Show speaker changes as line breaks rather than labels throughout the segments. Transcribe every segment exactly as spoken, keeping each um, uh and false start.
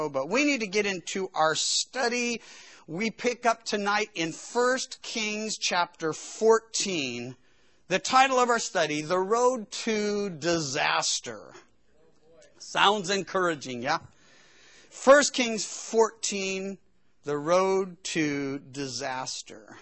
But we need to get into our study. We pick up tonight in First Kings chapter fourteen. The title of our study, The Road to Disaster. Sounds encouraging, yeah? First Kings fourteen, The Road to Disaster.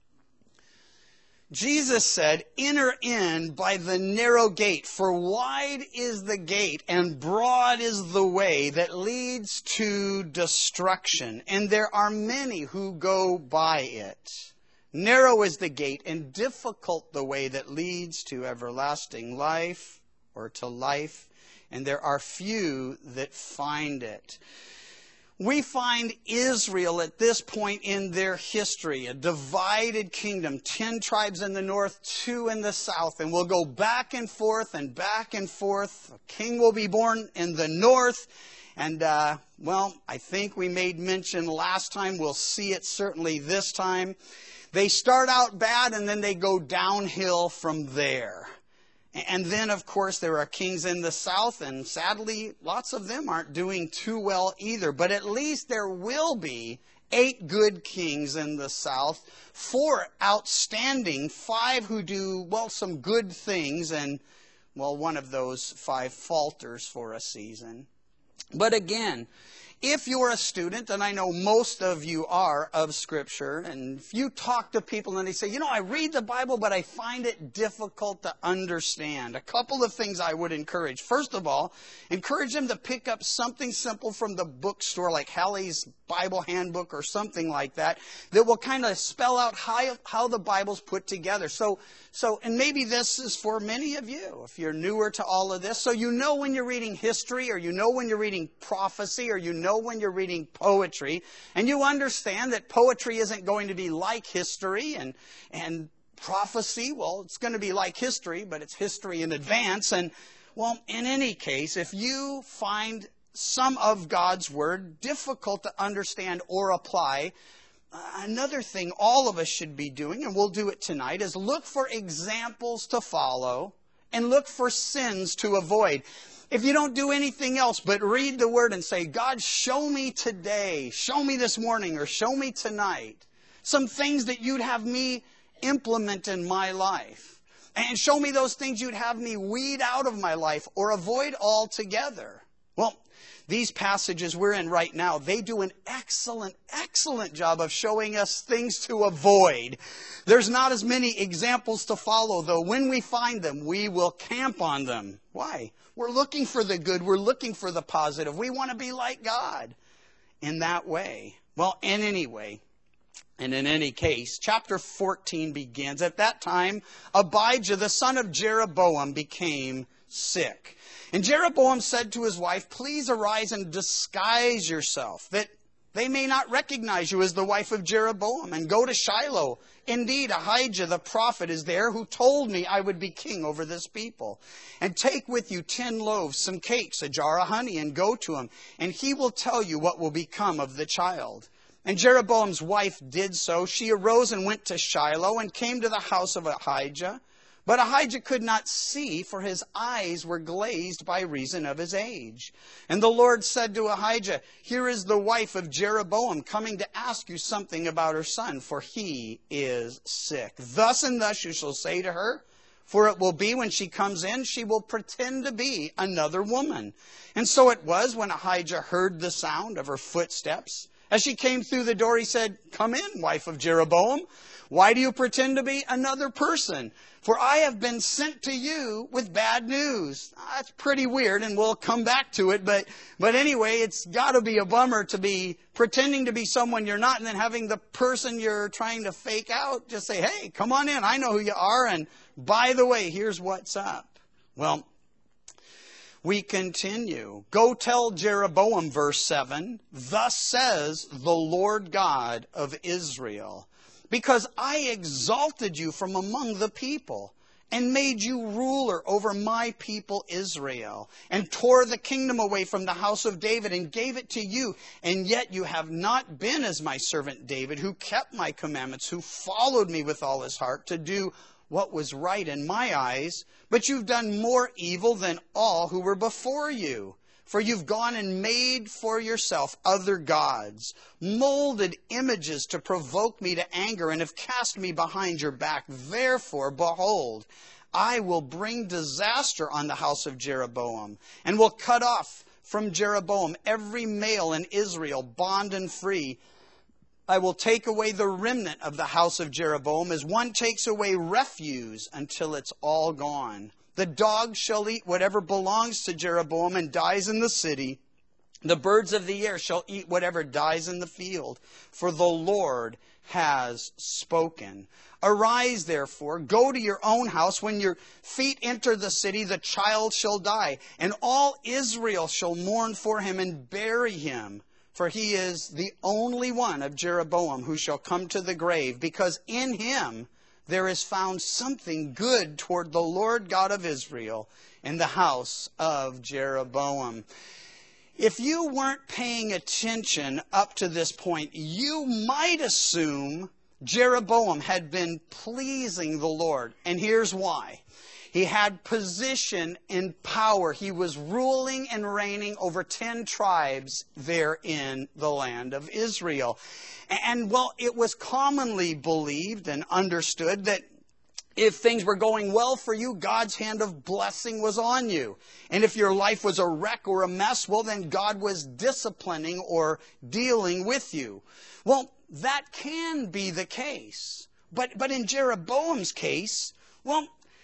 Jesus said, "Enter in by the narrow gate, for wide is the gate and broad is the way that leads to destruction, and there are many who go by it. Narrow is the gate and difficult the way that leads to everlasting life," or to life, "and there are few that find it." We find Israel at this point in their history, a divided kingdom, ten tribes in the north, two in the south, and we'll go back and forth and back and forth. A king will be born in the north, and, uh, well, I think we made mention last time. We'll see it certainly this time. They start out bad, and then they go downhill from there. And then, of course, there are kings in the south, and sadly, lots of them aren't doing too well either. But at least there will be eight good kings in the south, four outstanding, five who do, well, some good things, and, well, one of those five falters for a season. But again, if you're a student, and I know most of you are of Scripture, and if you talk to people and they say, you know, I read the Bible, but I find it difficult to understand. A couple of things I would encourage. First of all, encourage them to pick up something simple from the bookstore, like Halley's Bible Handbook or something like that, that will kind of spell out how, how the Bible's put together. So, so, and maybe this is for many of you, if you're newer to all of this. So you know when you're reading history, or you know when you're reading prophecy, or you know when you're reading poetry, and you understand that poetry isn't going to be like history, and and prophecy, well, it's going to be like history, but it's history in advance. And, well, in any case, if you find some of God's Word difficult to understand or apply, another thing all of us should be doing, and we'll do it tonight, is look for examples to follow and look for sins to avoid. If you don't do anything else but read the Word and say, God, show me today, show me this morning, or show me tonight some things that you'd have me implement in my life. And show me those things you'd have me weed out of my life or avoid altogether. Well, these passages we're in right now, they do an excellent, excellent job of showing us things to avoid. There's not as many examples to follow, though. When we find them, we will camp on them. Why? We're looking for the good. We're looking for the positive. We want to be like God in that way. Well, in any way, and in any case, chapter fourteen begins. At that time, Abijah, the son of Jeroboam, became sick. And Jeroboam said to his wife, "Please arise and disguise yourself, that they may not recognize you as the wife of Jeroboam, and go to Shiloh. Indeed, Ahijah the prophet is there, who told me I would be king over this people. And take with you ten loaves, some cakes, a jar of honey, and go to him, and he will tell you what will become of the child." And Jeroboam's wife did so. She arose and went to Shiloh and came to the house of Ahijah. But Ahijah could not see, for his eyes were glazed by reason of his age. And the Lord said to Ahijah, "Here is the wife of Jeroboam coming to ask you something about her son, for he is sick. Thus and thus you shall say to her, for it will be when she comes in, she will pretend to be another woman." And so it was, when Ahijah heard the sound of her footsteps, as she came through the door, he said, "Come in, wife of Jeroboam. Why do you pretend to be another person? For I have been sent to you with bad news." That's pretty weird, and we'll come back to it. But, but anyway, it's got to be a bummer to be pretending to be someone you're not, and then having the person you're trying to fake out just say, "Hey, come on in. I know who you are. And by the way, here's what's up." Well, we continue. "Go tell Jeroboam," verse seven, "thus says the Lord God of Israel, because I exalted you from among the people and made you ruler over my people Israel, and tore the kingdom away from the house of David and gave it to you. And yet you have not been as my servant David, who kept my commandments, who followed me with all his heart to do what was right in my eyes. But you've done more evil than all who were before you. For you've gone and made for yourself other gods, molded images to provoke me to anger, and have cast me behind your back. Therefore, behold, I will bring disaster on the house of Jeroboam, and will cut off from Jeroboam every male in Israel, bond and free. I will take away the remnant of the house of Jeroboam as one takes away refuse until it's all gone. The dogs shall eat whatever belongs to Jeroboam and dies in the city. The birds of the air shall eat whatever dies in the field. For the Lord has spoken. Arise, therefore, go to your own house. When your feet enter the city, the child shall die. And all Israel shall mourn for him and bury him. For he is the only one of Jeroboam who shall come to the grave, because in him there is found something good toward the Lord God of Israel in the house of Jeroboam. If you weren't paying attention up to this point, you might assume Jeroboam had been pleasing the Lord. And here's why. He had position and power. He was ruling and reigning over ten tribes there in the land of Israel. And, well, it was commonly believed and understood that if things were going well for you, God's hand of blessing was on you. And if your life was a wreck or a mess, well, then God was disciplining or dealing with you. Well, that can be the case. But, but in Jeroboam's case, well,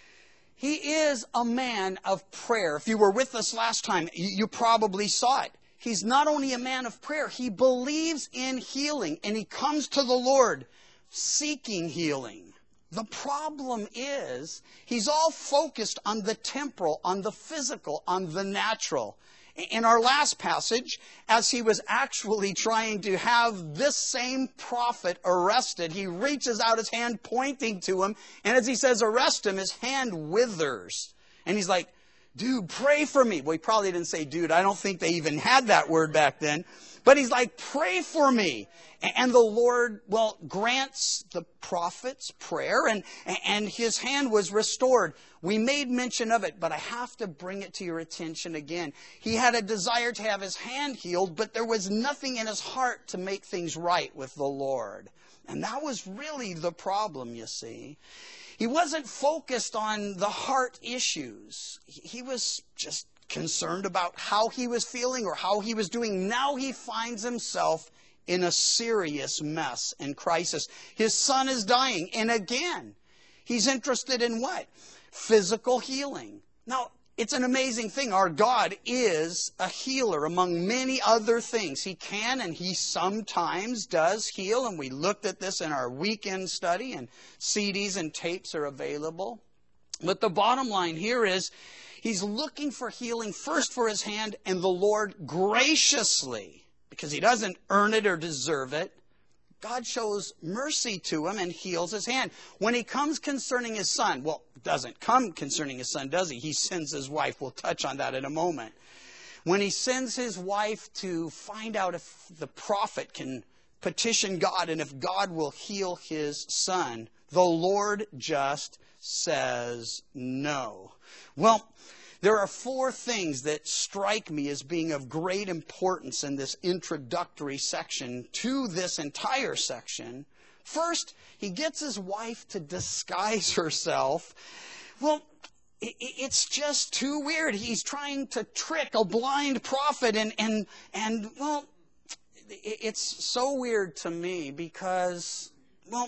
he is a man of prayer. If you were with us last time, you probably saw it. He's not only a man of prayer, he believes in healing, and he comes to the Lord seeking healing. The problem is, he's all focused on the temporal, on the physical, on the natural. In our last passage, as he was actually trying to have this same prophet arrested, he reaches out his hand pointing to him, and as he says, arrest him, his hand withers. And he's like, dude, pray for me. Well, he probably didn't say dude. I don't think they even had that word back then. But he's like, pray for me. And the Lord, well, grants the prophet's prayer, and, and his hand was restored. We made mention of it, but I have to bring it to your attention again. He had a desire to have his hand healed, but there was nothing in his heart to make things right with the Lord. And that was really the problem, you see. He wasn't focused on the heart issues. He was just concerned about how he was feeling or how he was doing. Now he finds himself in a serious mess and crisis. His son is dying. And again, he's interested in what? Physical healing. Now, it's an amazing thing. Our God is a healer among many other things. He can and he sometimes does heal. And we looked at this in our weekend study, and C Ds and tapes are available. But the bottom line here is he's looking for healing first for his hand, and the Lord graciously, because he doesn't earn it or deserve it, God shows mercy to him and heals his hand. When he comes concerning his son, well, doesn't come concerning his son, does he? He sends his wife. We'll touch on that in a moment. When he sends his wife to find out if the prophet can petition God and if God will heal his son, the Lord just says no. Well, there are four things that strike me as being of great importance in this introductory section to this entire section. First, he gets his wife to disguise herself. Well, it's just too weird. He's trying to trick a blind prophet, and, and, and well, it's so weird to me because, well,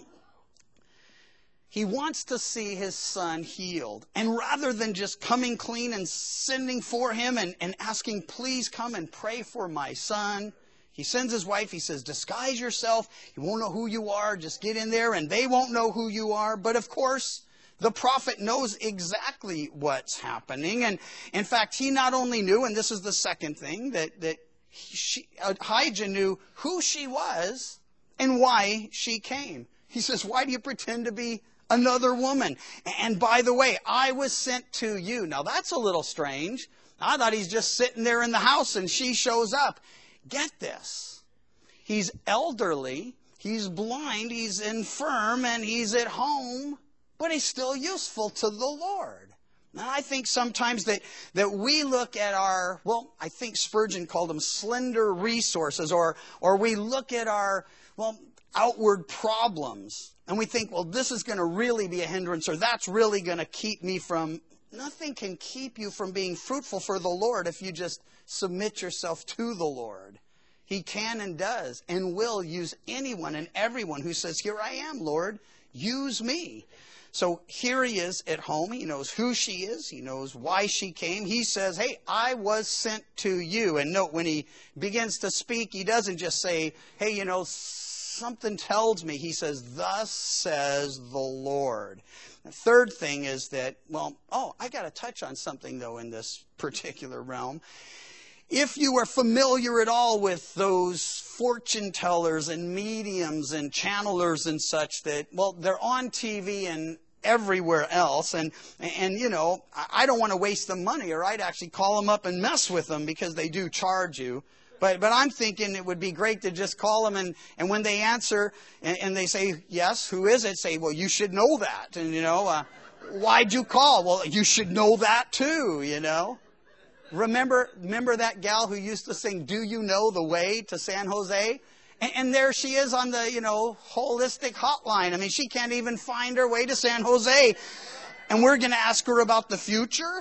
he wants to see his son healed. And rather than just coming clean and sending for him and, and asking, please come and pray for my son, he sends his wife. He says, disguise yourself. You won't know who you are. Just get in there and they won't know who you are. But of course, the prophet knows exactly what's happening. And in fact, he not only knew, and this is the second thing, that, that she, Ahijah knew who she was and why she came. He says, why do you pretend to be another woman? And by the way, I was sent to you. Now that's a little strange. I thought he's just sitting there in the house and she shows up. Get this. He's elderly, he's blind, he's infirm, and he's at home, but he's still useful to the Lord. And I think sometimes that, that we look at our, well, I think Spurgeon called them slender resources, or, or we look at our, well, outward problems, and we think, well, this is going to really be a hindrance, or that's really going to keep me from, nothing can keep you from being fruitful for the Lord if you just submit yourself to the Lord. He can and does and will use anyone and everyone who says, here I am, Lord, use me. So here he is at home. He knows who she is. He knows why she came. He says, hey, I was sent to you. And note, when he begins to speak, he doesn't just say, hey, you know, something tells me. He says, thus says the Lord. The third thing is that, well, oh, I got to touch on something, though, in this particular realm. If you are familiar at all with those fortune tellers and mediums and channelers and such that, well, they're on T V and everywhere else. And, and you know, I don't want to waste the money, or I'd actually call them up and mess with them because they do charge you. But but I'm thinking it would be great to just call them, and, and when they answer and, and they say, yes, who is it? Say, well, you should know that. And, you know, uh, why'd you call? Well, you should know that too, you know. Remember, remember that gal who used to sing, Do You Know the Way to San Jose? And, and there she is on the, you know, holistic hotline. I mean, she can't even find her way to San Jose. And we're going to ask her about the future?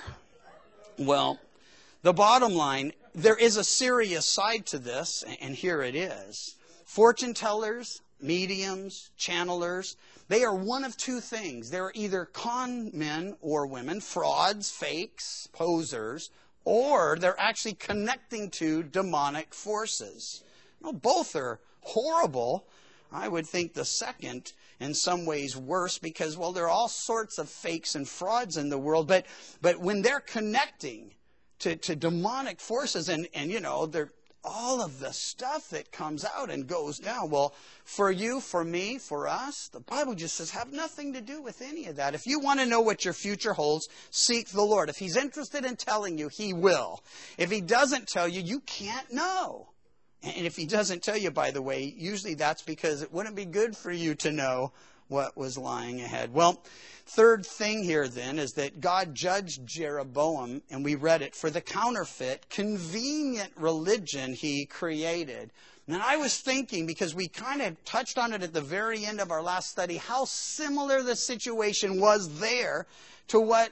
Well, the bottom line, there is a serious side to this, and here it is. Fortune tellers, mediums, channelers, they are one of two things. They're either con men or women, frauds, fakes, posers, or they're actually connecting to demonic forces. Well, both are horrible. I would think the second, in some ways, worse because, well, there are all sorts of fakes and frauds in the world. But but when they're connecting to, to demonic forces, and, and you know, they're all of the stuff that comes out and goes down. Well, for you, for me, for us, the Bible just says have nothing to do with any of that. If you want to know what your future holds, seek the Lord. If He's interested in telling you, He will. If He doesn't tell you, you can't know. And if He doesn't tell you, by the way, usually that's because it wouldn't be good for you to know what was lying ahead. Well, third thing here then is that God judged Jeroboam, and we read it, for the counterfeit, convenient religion he created. And I was thinking, because we kind of touched on it at the very end of our last study, how similar the situation was there to what,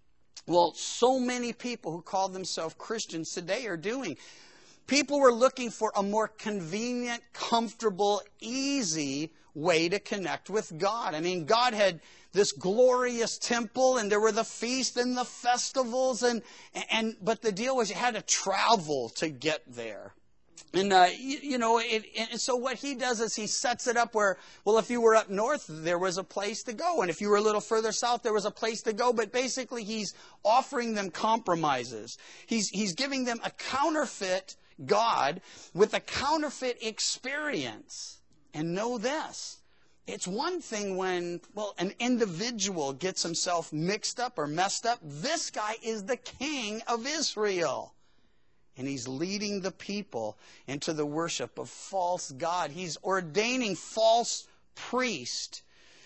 well, so many people who call themselves Christians today are doing. People were looking for a more convenient, comfortable, easy way to connect with God. I mean, God had this glorious temple, and there were the feasts and the festivals, and and but the deal was you had to travel to get there. And, uh, you, you know, it, and so what he does is he sets it up where, well, if you were up north, there was a place to go. And if you were a little further south, there was a place to go. But basically, he's offering them compromises. He's, he's giving them a counterfeit God with a counterfeit experience. And know this, it's one thing when, well, an individual gets himself mixed up or messed up. This guy is the king of Israel. And he's leading the people into the worship of false God. He's ordaining false priests.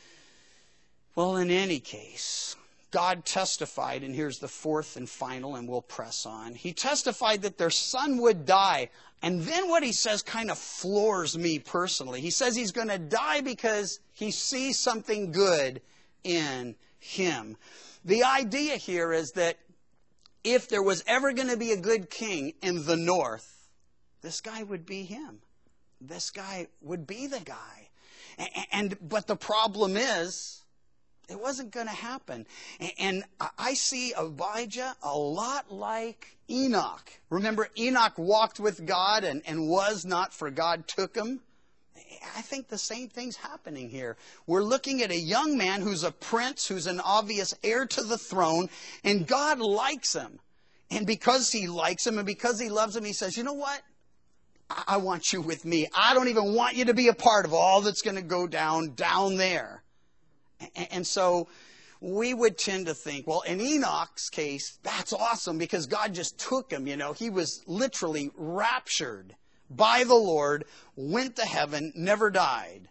Well, in any case, God testified, and here's the fourth and final, and we'll press on. He testified that their son would die. And then what he says kind of floors me personally. He says he's going to die because he sees something good in him. The idea here is that if there was ever going to be a good king in the north, this guy would be him. This guy would be the guy. And, and but the problem is, it wasn't going to happen. And I see Abijah a lot like Enoch. Remember, Enoch walked with God and, and was not, for God took him. I think the same thing's happening here. We're looking at a young man who's a prince, who's an obvious heir to the throne, and God likes him. And because He likes him and because He loves him, He says, you know what? I want you with me. I don't even want you to be a part of all that's going to go down, down there. And so we would tend to think, well, in Enoch's case, that's awesome because God just took him, you know. He was literally raptured by the Lord, went to heaven, never died.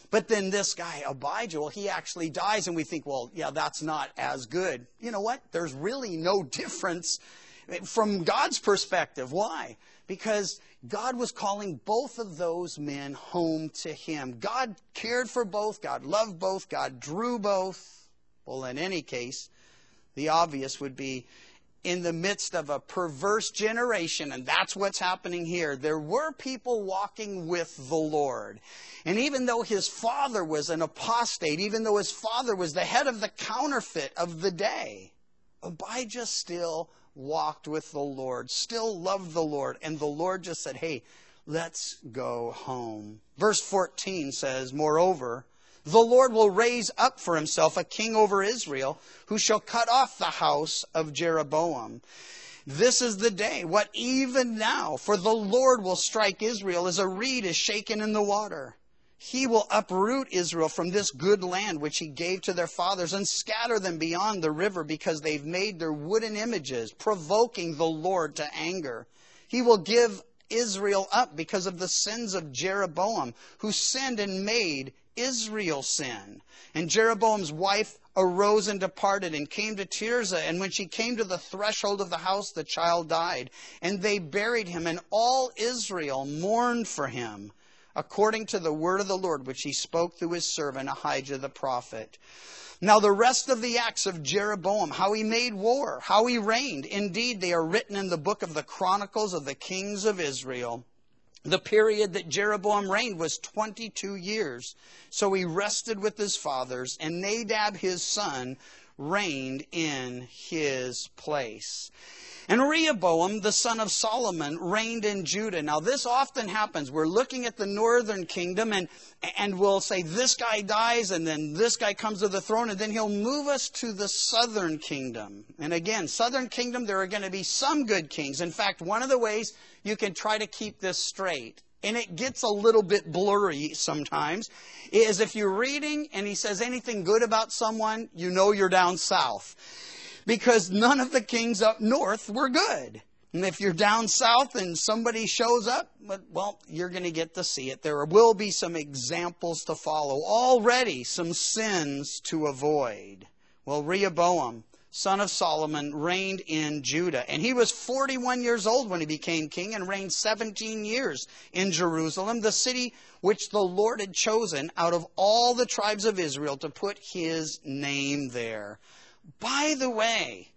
But then this guy, Abijah, well, he actually dies, and we think, well, yeah, that's not as good. You know what? There's really no difference from God's perspective. Why? Because God was calling both of those men home to Him. God cared for both. God loved both. God drew both. Well, in any case, the obvious would be, in the midst of a perverse generation, and that's what's happening here, there were people walking with the Lord. And even though his father was an apostate, even though his father was the head of the counterfeit of the day, Abijah still walked with the Lord, still loved the Lord. And the Lord just said, hey, let's go home. Verse fourteen says, moreover, the Lord will raise up for himself a king over Israel, who shall cut off the house of Jeroboam. This is the day, what even now, for the Lord will strike Israel as a reed is shaken in the water. He will uproot Israel from this good land which he gave to their fathers, and scatter them beyond the river, because they've made their wooden images, provoking the Lord to anger. He will give Israel up because of the sins of Jeroboam, who sinned and made Israel sin. And Jeroboam's wife arose and departed and came to Tirzah. And when she came to the threshold of the house, the child died. And they buried him, and all Israel mourned for him, according to the word of the Lord, which he spoke through his servant Ahijah the prophet. Now the rest of the acts of Jeroboam, how he made war, how he reigned, indeed they are written in the book of the Chronicles of the kings of Israel. The period that Jeroboam reigned was twenty-two years. So he rested with his fathers, and Nadab his son reigned in his place. And Rehoboam, the son of Solomon, reigned in Judah. Now this often happens. We're looking at the northern kingdom, and, and we'll say this guy dies, and then this guy comes to the throne, and then he'll move us to the southern kingdom. And again, southern kingdom, there are going to be some good kings. In fact, one of the ways you can try to keep this straight, and it gets a little bit blurry sometimes, is if you're reading and he says anything good about someone, you know you're down south. Because none of the kings up north were good. And if you're down south and somebody shows up, well, you're going to get to see it. There will be some examples to follow. Already some sins to avoid. Well, Rehoboam, son of Solomon, reigned in Judah. And he was forty-one years old when he became king, and reigned seventeen years in Jerusalem, the city which the Lord had chosen out of all the tribes of Israel to put his name there. By the way,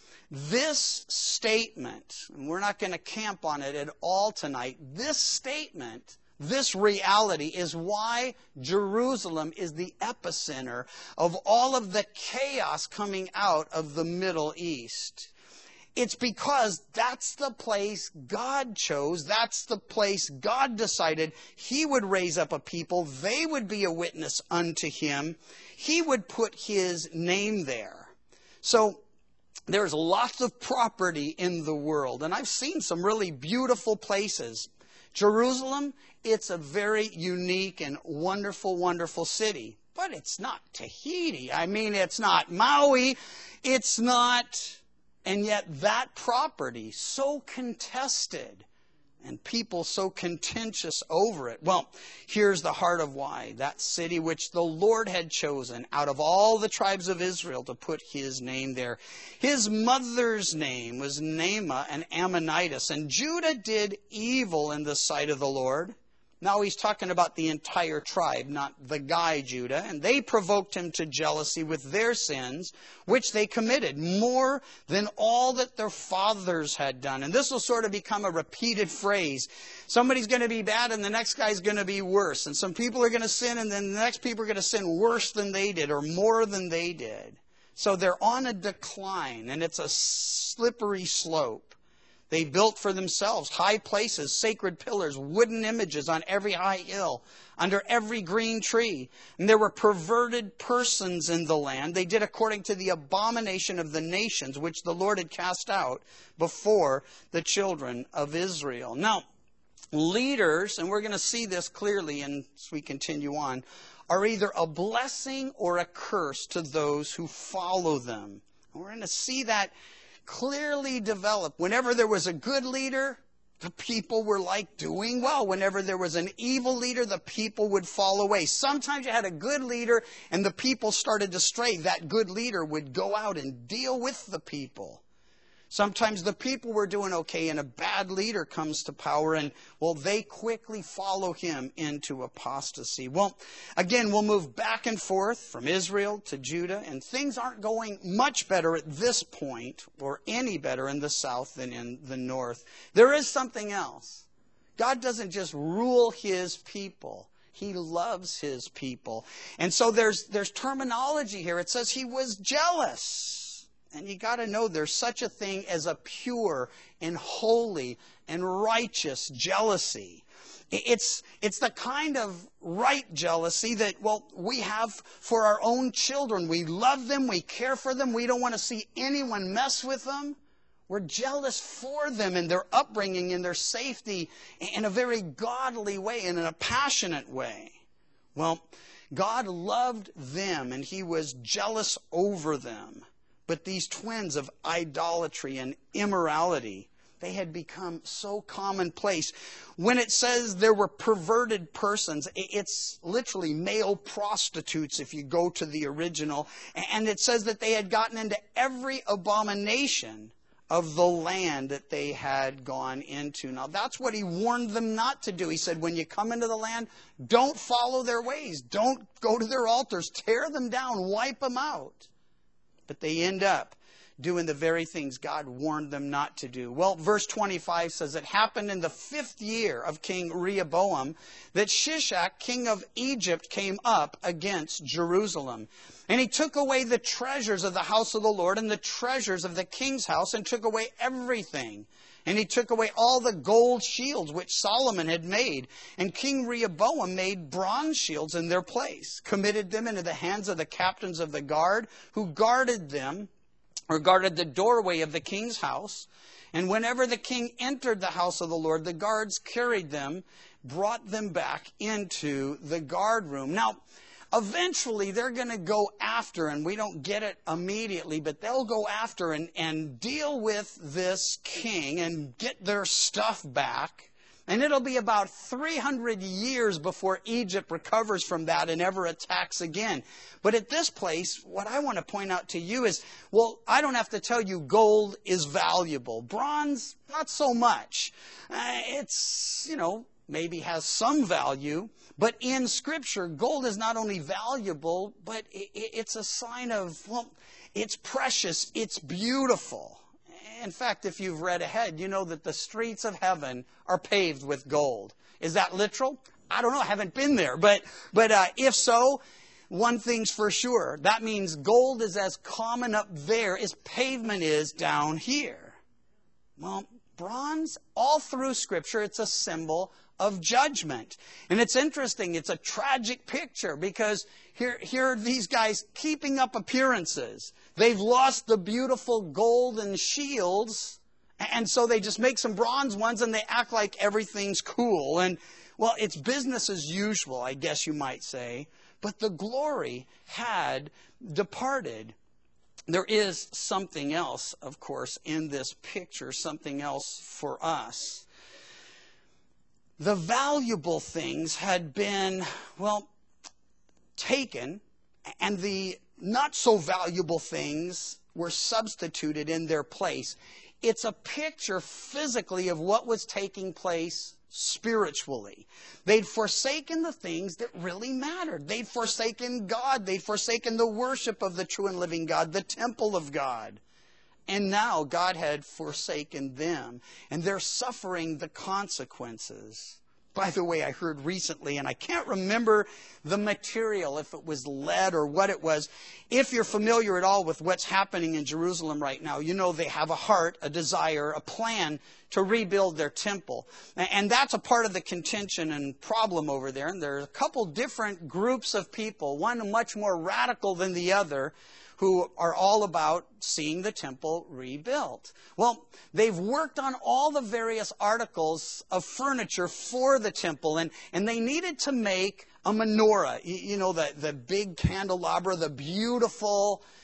this statement, and we're not going to camp on it at all tonight, this statement, this reality is why Jerusalem is the epicenter of all of the chaos coming out of the Middle East. It's because that's the place God chose. That's the place God decided He would raise up a people. They would be a witness unto Him. He would put His name there. So there's lots of property in the world, and I've seen some really beautiful places. Jerusalem, it's a very unique and wonderful, wonderful city. But it's not Tahiti. I mean, it's not Maui. It's not... And yet that property, so contested, and people so contentious over it. Well, here's the heart of why. That city which the Lord had chosen out of all the tribes of Israel to put His name there. His mother's name was Naamah, an Ammonitess. And Judah did evil in the sight of the Lord. Now he's talking about the entire tribe, not the guy Judah. And they provoked him to jealousy with their sins, which they committed, more than all that their fathers had done. And this will sort of become a repeated phrase. Somebody's going to be bad and the next guy's going to be worse. And some people are going to sin and then the next people are going to sin worse than they did or more than they did. So they're on a decline, and it's a slippery slope. They built for themselves high places, sacred pillars, wooden images on every high hill, under every green tree. And there were perverted persons in the land. They did according to the abomination of the nations, which the Lord had cast out before the children of Israel. Now, leaders, and we're going to see this clearly as we continue on, are either a blessing or a curse to those who follow them. And we're going to see that clearly develop. Whenever there was a good leader, the people were like doing well. Whenever there was an evil leader, the people would fall away. Sometimes you had a good leader and the people started to stray. That good leader would go out and deal with the people. Sometimes the people were doing okay and a bad leader comes to power and, well, they quickly follow him into apostasy. Well, again, we'll move back and forth from Israel to Judah, and things aren't going much better at this point, or any better in the south than in the north. There is something else. God doesn't just rule his people. He loves his people. And so there's, there's terminology here. It says he was jealous. And you got to know there's such a thing as a pure and holy and righteous jealousy. It's, it's the kind of right jealousy that, well, we have for our own children. We love them. We care for them. We don't want to see anyone mess with them. We're jealous for them and their upbringing and their safety in a very godly way and in a passionate way. Well, God loved them and he was jealous over them. But these twins of idolatry and immorality, they had become so commonplace. When it says there were perverted persons, it's literally male prostitutes if you go to the original. And it says that they had gotten into every abomination of the land that they had gone into. Now that's what he warned them not to do. He said, when you come into the land, don't follow their ways. Don't go to their altars. Tear them down. Wipe them out. But they end up doing the very things God warned them not to do. Well, verse twenty-five says, it happened in the fifth year of King Rehoboam that Shishak, king of Egypt, came up against Jerusalem. And he took away the treasures of the house of the Lord and the treasures of the king's house and took away everything. And he took away all the gold shields which Solomon had made. And King Rehoboam made bronze shields in their place, committed them into the hands of the captains of the guard, who guarded them, or guarded the doorway of the king's house. And whenever the king entered the house of the Lord, the guards carried them, brought them back into the guard room. Now, eventually they're going to go after, and we don't get it immediately, but they'll go after and, and deal with this king and get their stuff back. And it'll be about three hundred years before Egypt recovers from that and ever attacks again. But at this place, what I want to point out to you is, well, I don't have to tell you gold is valuable. Bronze, not so much. Uh, it's, you know, maybe has some value. But in Scripture, gold is not only valuable, but it's a sign of, well, it's precious, it's beautiful. In fact, if you've read ahead, you know that the streets of heaven are paved with gold. Is that literal? I don't know. I haven't been there. But, but uh, if so, one thing's for sure. That means gold is as common up there as pavement is down here. Well, bronze, all through Scripture, it's a symbol of judgment. And it's interesting. It's a tragic picture because here, here are these guys keeping up appearances. They've lost the beautiful golden shields, and so they just make some bronze ones and they act like everything's cool. And, well, it's business as usual, I guess you might say. But the glory had departed. There is something else, of course, in this picture, something else for us. The valuable things had been, well, taken, and the not so valuable things were substituted in their place. It's a picture physically of what was taking place spiritually. They'd forsaken the things that really mattered. They'd forsaken God. They'd forsaken the worship of the true and living God, the temple of God. And now God had forsaken them, and they're suffering the consequences. By the way, I heard recently, and I can't remember the material, if it was lead or what it was. If you're familiar at all with what's happening in Jerusalem right now, you know they have a heart, a desire, a plan to rebuild their temple. And that's a part of the contention and problem over there. And there are a couple different groups of people, one much more radical than the other, who are all about seeing the temple rebuilt. Well, they've worked on all the various articles of furniture for the temple, and, and they needed to make a menorah. You, you know, the, the big candelabra, the beautiful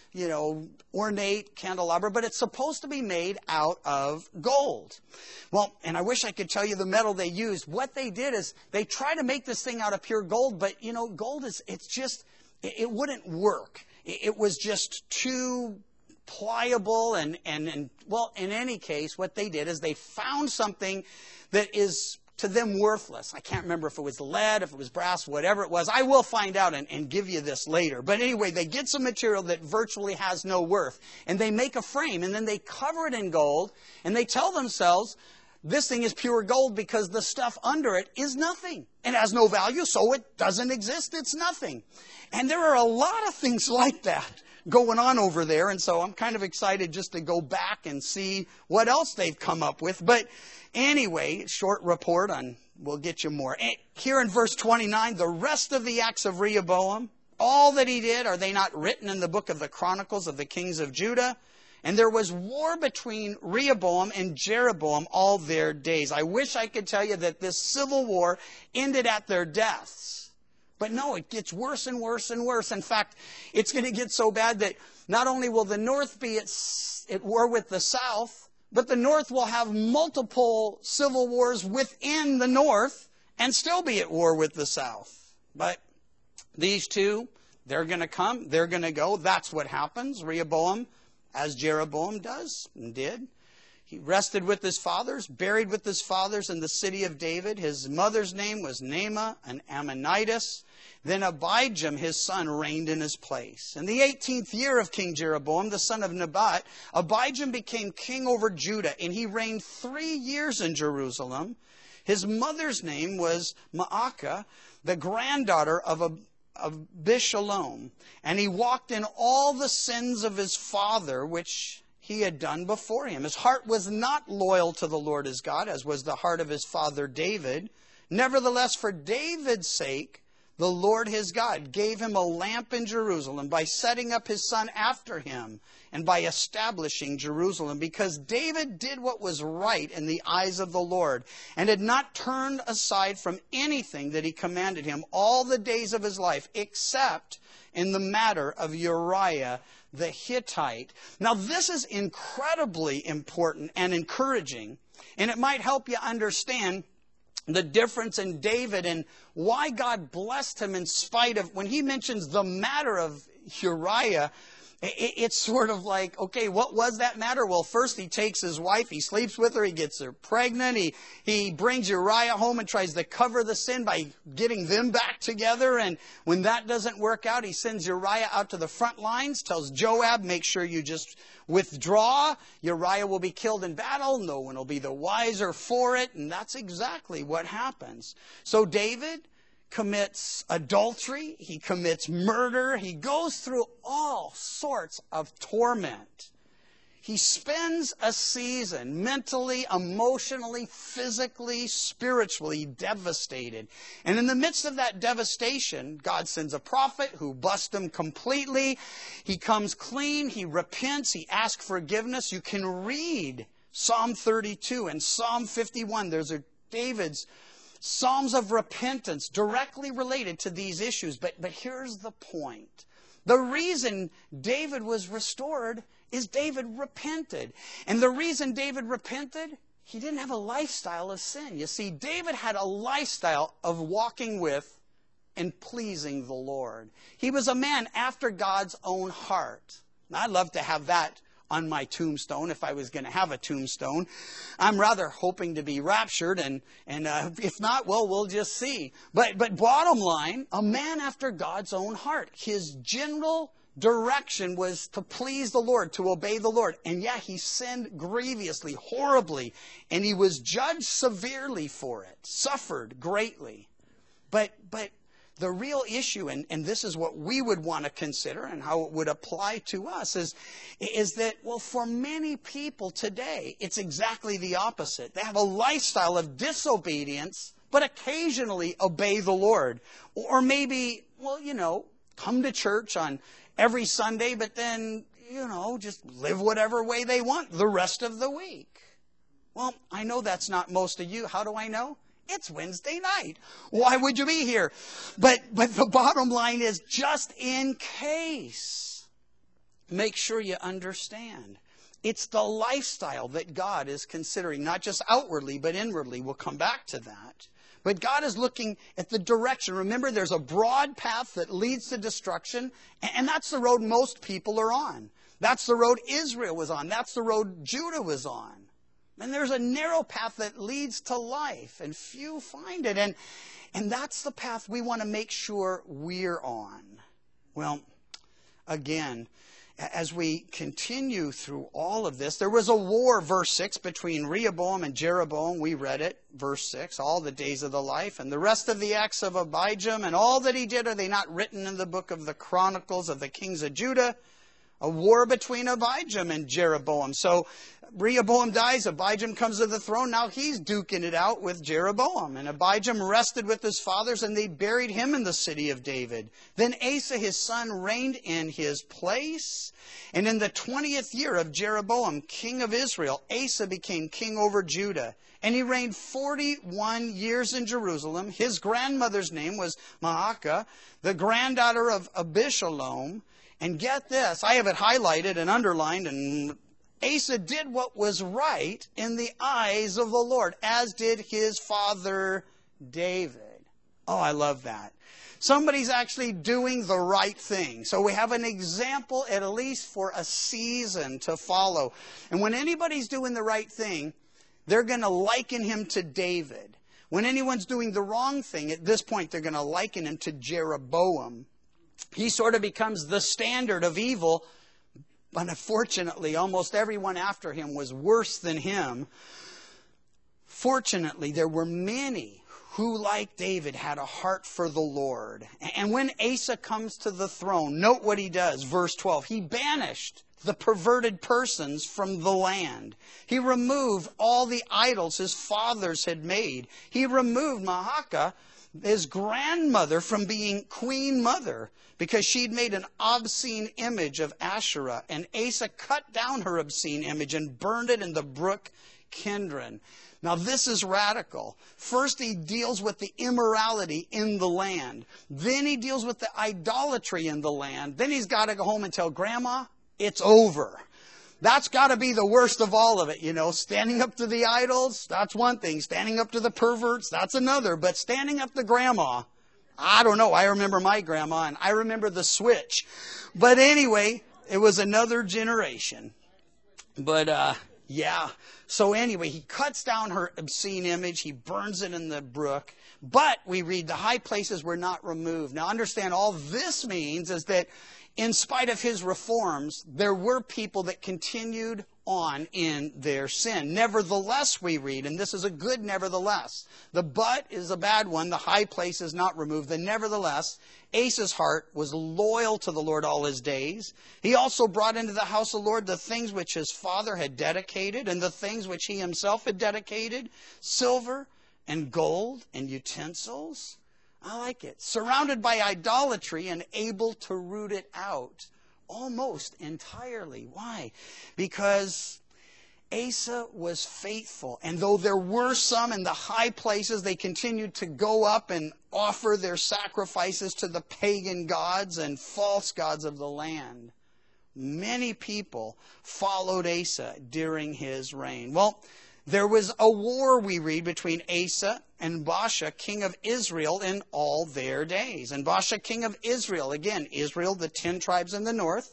you know, ornate candelabra, but it's supposed to be made out of gold. Well, and I wish I could tell you the metal they used. What they did is they tried to make this thing out of pure gold, but, you know, gold is, it's just, it, it wouldn't work. It, it was just too pliable and, and, and, well, in any case, what they did is they found something that is to them worthless. I can't remember if it was lead, if it was brass, whatever it was. I will find out and, and give you this later. But anyway, they get some material that virtually has no worth. And they make a frame and then they cover it in gold. And they tell themselves, this thing is pure gold because the stuff under it is nothing. It has no value, so it doesn't exist. It's nothing. And there are a lot of things like that going on over there. And so I'm kind of excited just to go back and see what else they've come up with. But anyway, short report on, we'll get you more. Here in verse twenty-nine, the rest of the acts of Rehoboam, all that he did, are they not written in the book of the Chronicles of the kings of Judah? And there was war between Rehoboam and Jeroboam all their days. I wish I could tell you that this civil war ended at their deaths. But no, it gets worse and worse and worse. In fact, it's going to get so bad that not only will the North be at, at war with the South, but the North will have multiple civil wars within the North and still be at war with the South. But these two, they're going to come, they're going to go. That's what happens. Rehoboam, as Jeroboam does and did. He rested with his fathers, buried with his fathers in the city of David. His mother's name was Naamah, an Ammonitess. Then Abijam, his son, reigned in his place. In the eighteenth year of King Jeroboam, the son of Nebat, Abijam became king over Judah, and he reigned three years in Jerusalem. His mother's name was Maacah, the granddaughter of Ab- of Abishalom. And he walked in all the sins of his father, which he had done before him. His heart was not loyal to the Lord his God, as was the heart of his father David. Nevertheless, for David's sake, the Lord his God gave him a lamp in Jerusalem by setting up his son after him and by establishing Jerusalem, because David did what was right in the eyes of the Lord and had not turned aside from anything that he commanded him all the days of his life, except in the matter of Uriah the Hittite. Now, this is incredibly important and encouraging, and it might help you understand the difference in David and why God blessed him in spite of, when he mentions the matter of Uriah, it's sort of like, okay, what was that matter? Well, first he takes his wife, he sleeps with her, he gets her pregnant, he, he brings Uriah home and tries to cover the sin by getting them back together. And when that doesn't work out, he sends Uriah out to the front lines, tells Joab, make sure you just withdraw. Uriah will be killed in battle. No one will be the wiser for it. And that's exactly what happens. So David commits adultery, he commits murder, he goes through all sorts of torment. He spends a season mentally, emotionally, physically, spiritually devastated. And in the midst of that devastation, God sends a prophet who busts him completely. He comes clean, he repents, he asks forgiveness. You can read Psalm thirty-two and Psalm fifty-one. Those are David's Psalms of repentance directly related to these issues. But, but here's the point. The reason David was restored is David repented. And the reason David repented, he didn't have a lifestyle of sin. You see, David had a lifestyle of walking with and pleasing the Lord. He was a man after God's own heart. Now, I'd love to have that on my tombstone if I was going to have a tombstone. I'm rather hoping to be raptured, and, and uh, if not, well, we'll just see. But, but bottom line, a man after God's own heart. His general direction was to please the Lord, to obey the Lord. And yeah, he sinned grievously, horribly, and he was judged severely for it, suffered greatly. But, but the real issue, and, and this is what we would want to consider and how it would apply to us, is, is that, well, for many people today, it's exactly the opposite. They have a lifestyle of disobedience, but occasionally obey the Lord. Or maybe, well, you know, come to church on every Sunday, but then, you know, just live whatever way they want the rest of the week. Well, I know that's not most of you. How do I know? It's Wednesday night. Why would you be here? But, but the bottom line is, just in case, make sure you understand. It's the lifestyle that God is considering, not just outwardly, but inwardly. We'll come back to that. But God is looking at the direction. Remember, there's a broad path that leads to destruction, and that's the road most people are on. That's the road Israel was on. That's the road Judah was on. And there's a narrow path that leads to life, and few find it. And, and that's the path we want to make sure we're on. Well, again, as we continue through all of this, there was a war, verse six, between Rehoboam and Jeroboam. We read it, verse six, all the days of the life. And the rest of the acts of Abijam and all that he did, are they not written in the book of the Chronicles of the kings of Judah? A war between Abijam and Jeroboam. So Rehoboam dies, Abijam comes to the throne. Now he's duking it out with Jeroboam. And Abijam rested with his fathers, and they buried him in the city of David. Then Asa his son reigned in his place. And in the twentieth year of Jeroboam, king of Israel, Asa became king over Judah. And he reigned forty-one years in Jerusalem. His grandmother's name was Maacah, the granddaughter of Abishalom. And get this, I have it highlighted and underlined, and Asa did what was right in the eyes of the Lord, as did his father David. Oh, I love that. Somebody's actually doing the right thing. So we have an example, at least for a season, to follow. And when anybody's doing the right thing, they're going to liken him to David. When anyone's doing the wrong thing, at this point, they're going to liken him to Jeroboam. He sort of becomes the standard of evil, but unfortunately, almost everyone after him was worse than him. Fortunately, there were many who, like David, had a heart for the Lord. And when Asa comes to the throne, note what he does, verse twelve. He banished the perverted persons from the land. He removed all the idols his fathers had made. He removed Maacah, his grandmother, from being queen mother, because she'd made an obscene image of Asherah. And Asa cut down her obscene image and burned it in the brook Kidron. Now this is radical. First he deals with the immorality in the land. Then he deals with the idolatry in the land. Then he's got to go home and tell Grandma, it's over. That's got to be the worst of all of it, you know. Standing up to the idols, that's one thing. Standing up to the perverts, that's another. But standing up to Grandma, I don't know. I remember my grandma, and I remember the switch. But anyway, it was another generation. But, uh, yeah. So anyway, he cuts down her obscene image. He burns it in the brook. But we read the high places were not removed. Now understand, all this means is that in spite of his reforms, there were people that continued on in their sin. Nevertheless, we read, and this is a good nevertheless. The but is a bad one. The high place is not removed. The nevertheless, Asa's heart was loyal to the Lord all his days. He also brought into the house of the Lord the things which his father had dedicated, and the things which he himself had dedicated, silver and gold and utensils. I like it. Surrounded by idolatry and able to root it out almost entirely. Why? Because Asa was faithful. And though there were some in the high places, they continued to go up and offer their sacrifices to the pagan gods and false gods of the land. Many people followed Asa during his reign. Well, there was a war, we read, between Asa and Baasha, king of Israel, in all their days. And Baasha, king of Israel, again, Israel, the ten tribes in the north.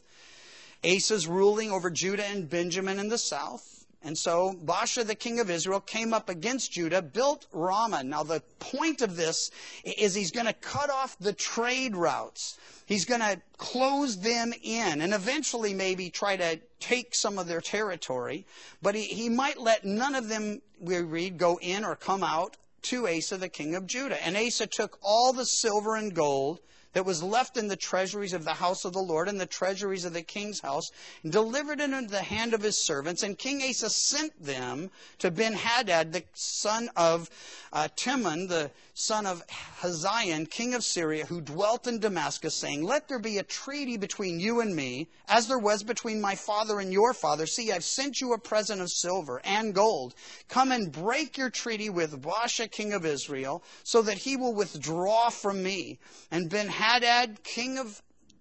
Asa's ruling over Judah and Benjamin in the south. And so Baasha, the king of Israel, came up against Judah, built Ramah. Now the point of this is he's going to cut off the trade routes. He's going to close them in and eventually maybe try to take some of their territory. But he, he might let none of them, we read, go in or come out to Asa, the king of Judah. And Asa took all the silver and gold that was left in the treasuries of the house of the Lord and the treasuries of the king's house, and delivered it into the hand of his servants. And King Asa sent them to Ben-Hadad, the son of uh, Timon, the son of Hazael, king of Syria, who dwelt in Damascus, saying, let there be a treaty between you and me, as there was between my father and your father. See, I've sent you a present of silver and gold. Come and break your treaty with Baasha, king of Israel, so that he will withdraw from me. And Ben-Hadad, king of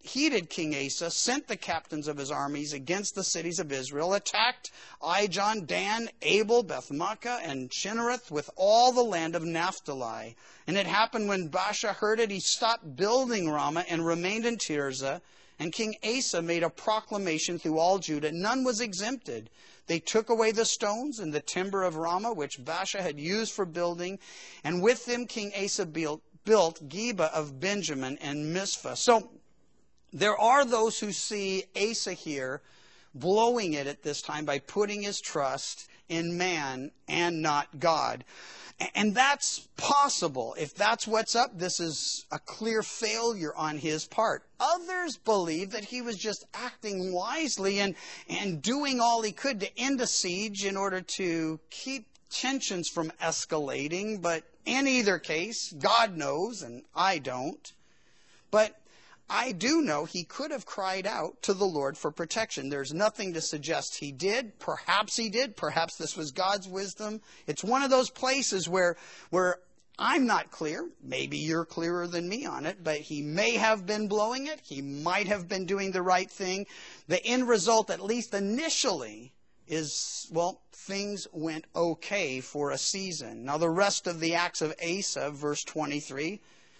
heeded King Asa, sent the captains of his armies against the cities of Israel, attacked Ijon, Dan, Abel, Beth-maachah, and Chinnereth with all the land of Naphtali. And it happened when Baasha heard it, he stopped building Ramah and remained in Tirzah. And King Asa made a proclamation through all Judah. None was exempted. They took away the stones and the timber of Ramah, which Baasha had used for building. And with them King Asa built, built Geba of Benjamin and Mizpah. So there are those who see Asa here blowing it at this time by putting his trust in man and not God. And that's possible. If that's what's up, this is a clear failure on his part. Others believe that he was just acting wisely and, and doing all he could to end a siege in order to keep tensions from escalating. But in either case, God knows and I don't. But I do know he could have cried out to the Lord for protection. There's nothing to suggest he did. Perhaps he did. Perhaps this was God's wisdom. It's one of those places where, where I'm not clear. Maybe you're clearer than me on it, but he may have been blowing it. He might have been doing the right thing. The end result, at least initially, is, well, things went okay for a season. Now, the rest of the acts of Asa, verse twenty-three,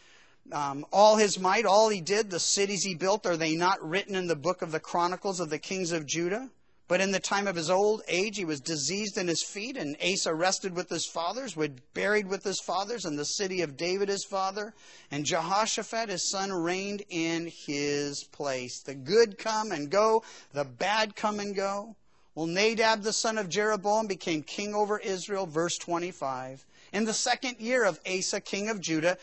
Um, all his might, all he did, the cities he built, are they not written in the book of the Chronicles of the kings of Judah? But in the time of his old age, he was diseased in his feet, and Asa rested with his fathers, was buried with his fathers in the city of David his father, and Jehoshaphat his son reigned in his place. The good come and go, the bad come and go. Well, Nadab the son of Jeroboam became king over Israel, verse twenty-five. In the second year of Asa, king of Judah,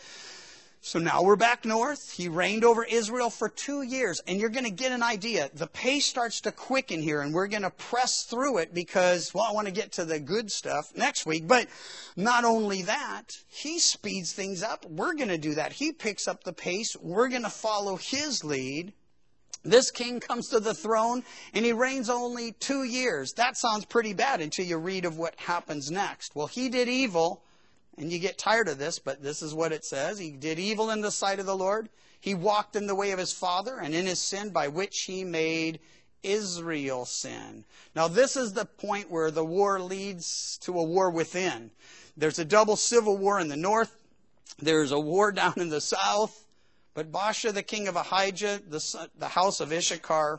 so now we're back north. He reigned over Israel for two years. And you're going to get an idea. The pace starts to quicken here, and we're going to press through it because, well, I want to get to the good stuff next week. But not only that, he speeds things up. We're going to do that. He picks up the pace. We're going to follow his lead. This king comes to the throne, and he reigns only two years. That sounds pretty bad until you read of what happens next. Well, he did evil. And you get tired of this, but this is what it says. He did evil in the sight of the Lord. He walked in the way of his father and in his sin by which he made Israel sin. Now this is the point where the war leads to a war within. There's a double civil war in the north. There's a war down in the south. But Baasha, the king of Ahijah, the, the house of Issachar,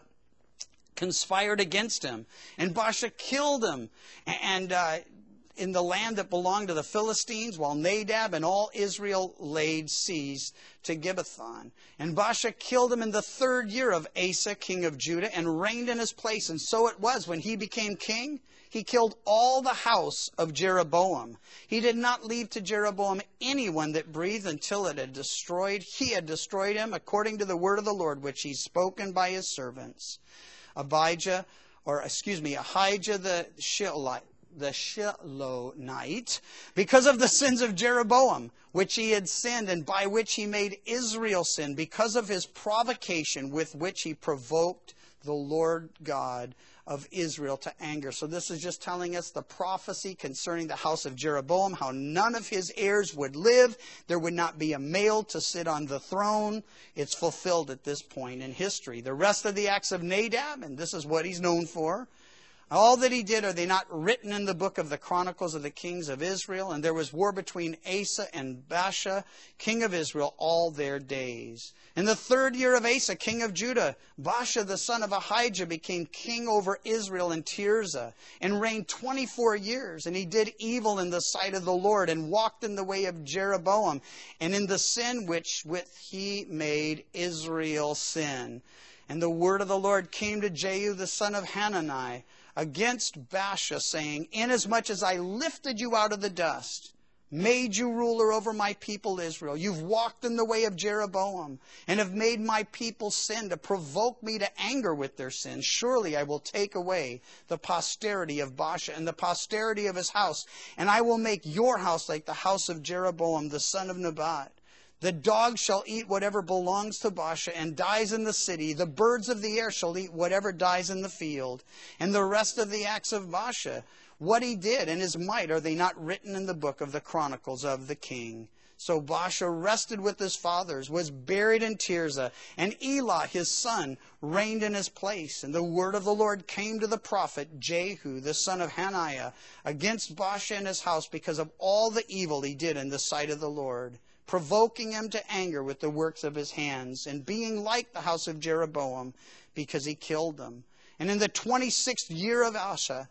conspired against him. And Baasha killed him. And uh, in the land that belonged to the Philistines, while Nadab and all Israel laid siege to Gibbethon. And Baasha killed him in the third year of Asa, king of Judah, and reigned in his place. And so it was, when he became king, he killed all the house of Jeroboam. He did not leave to Jeroboam anyone that breathed until it had destroyed. He had destroyed him according to the word of the Lord, which he's spoken by his servants. Abijah, or excuse me, Ahijah the Shilonite, the Shilonite, because of the sins of Jeroboam, which he had sinned, and by which he made Israel sin, because of his provocation with which he provoked the Lord God of Israel to anger. So this is just telling us the prophecy concerning the house of Jeroboam, how none of his heirs would live. There would not be a male to sit on the throne. It's fulfilled at this point in history. The rest of the acts of Nadab, and this is what he's known for, all that he did, are they not written in the book of the Chronicles of the kings of Israel? And there was war between Asa and Baasha, king of Israel, all their days. In the third year of Asa, king of Judah, Baasha the son of Ahijah became king over Israel in Tirzah, and reigned twenty-four years. And he did evil in the sight of the Lord, and walked in the way of Jeroboam, and in the sin which with he made Israel sin. And the word of the Lord came to Jehu the son of Hanani against Baasha, saying, inasmuch as I lifted you out of the dust, made you ruler over my people Israel, you've walked in the way of Jeroboam, and have made my people sin to provoke me to anger with their sins. Surely I will take away the posterity of Baasha and the posterity of his house, and I will make your house like the house of Jeroboam the son of Nebat. The dog shall eat whatever belongs to Baasha and dies in the city. The birds of the air shall eat whatever dies in the field. And the rest of the acts of Baasha, what he did and his might, are they not written in the book of the Chronicles of the king? So Baasha rested with his fathers, was buried in Tirzah, and Elah his son reigned in his place. And the word of the Lord came to the prophet Jehu, the son of Hananiah, against Baasha and his house because of all the evil he did in the sight of the Lord, provoking him to anger with the works of his hands, and being like the house of Jeroboam, because he killed them. And in the twenty-sixth year of Asa,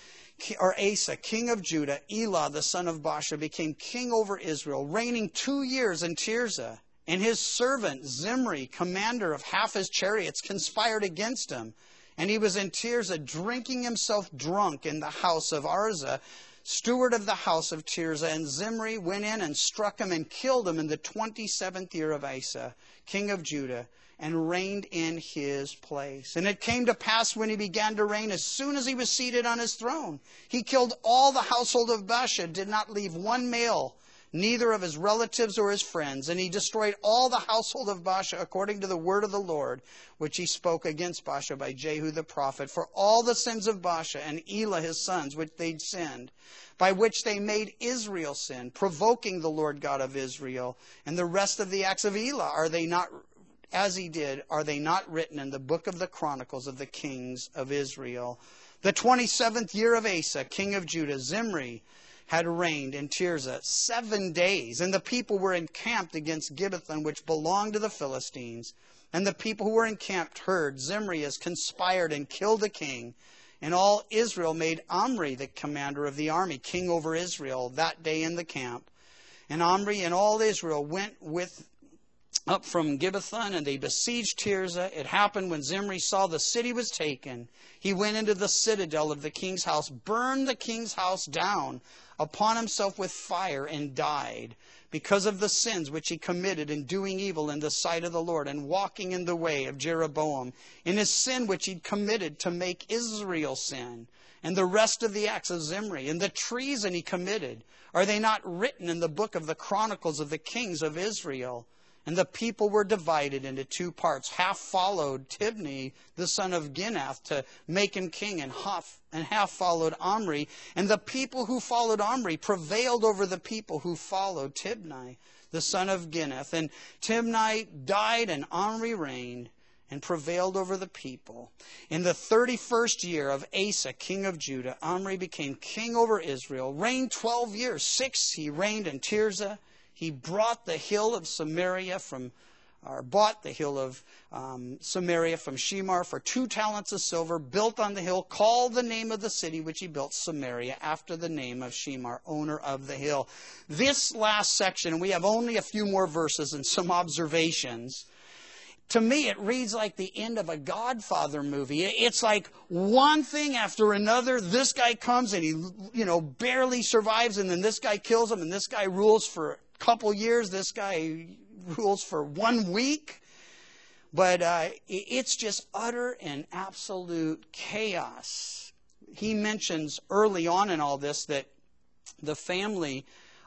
or Asa, king of Judah, Elah, the son of Baasha, became king over Israel, reigning two years in Tirzah. And his servant Zimri, commander of half his chariots, conspired against him. And he was in Tirzah, drinking himself drunk in the house of Arza, steward of the house of Tirzah. And Zimri went in and struck him and killed him in the twenty-seventh year of Asa, king of Judah, and reigned in his place. And it came to pass when he began to reign, as soon as he was seated on his throne, he killed all the household of Baasha, did not leave one male, neither of his relatives or his friends. And he destroyed all the household of Baasha according to the word of the Lord, which he spoke against Baasha by Jehu the prophet, for all the sins of Baasha and Elah his sons, which they'd sinned, by which they made Israel sin, provoking the Lord God of Israel. And the rest of the acts of Elah, are they not as he did, are they not written in the book of the Chronicles of the kings of Israel? The twenty-seventh year of Asa, king of Judah, Zimri had reigned in Tirzah seven days. And the people were encamped against Gibbethon, which belonged to the Philistines. And the people who were encamped heard Zimri has conspired and killed the king. And all Israel made Omri, the commander of the army, king over Israel that day in the camp. And Omri and all Israel went with up from Gibbethon, and they besieged Tirzah. It happened when Zimri saw the city was taken, he went into the citadel of the king's house, burned the king's house down upon himself with fire, and died, because of the sins which he committed in doing evil in the sight of the Lord, and walking in the way of Jeroboam, in his sin which he'd committed to make Israel sin, and the rest of the acts of Zimri, and the treason he committed. Are they not written in the book of the Chronicles of the kings of Israel? And the people were divided into two parts. Half followed Tibni, the son of Ginath, to make him king, and half, and half followed Omri. And the people who followed Omri prevailed over the people who followed Tibni, the son of Ginath. And Tibni died, and Omri reigned, and prevailed over the people. In the thirty-first year of Asa, king of Judah, Omri became king over Israel, reigned twelve years. Six he reigned in Tirzah. He brought the hill of Samaria from, or bought the hill of um, Samaria from Shemar for two talents of silver, built on the hill, called the name of the city which he built Samaria, after the name of Shemar, owner of the hill. This last section, and we have only a few more verses and some observations. To me, it reads like the end of a Godfather movie. It's like one thing after another. This guy comes and he, you know, barely survives, and then this guy kills him, and this guy rules for couple years. This guy rules for one week. But uh, it's just utter and absolute chaos. He mentions early on in all this that the family